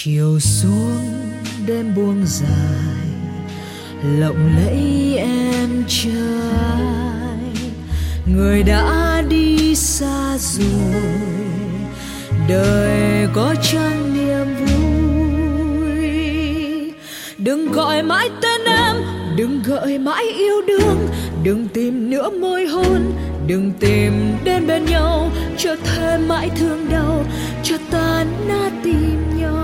chiều xuống đêm buông dài, lộng lẫy em chờ ai, người đã đi xa rồi, đời có chăng niềm vui. Đừng gọi mãi tên em, đừng gợi mãi yêu đương, đừng tìm nữa môi hôn, đừng tìm đến bên nhau, cho thêm mãi thương đau, cho tan nát tim nhau.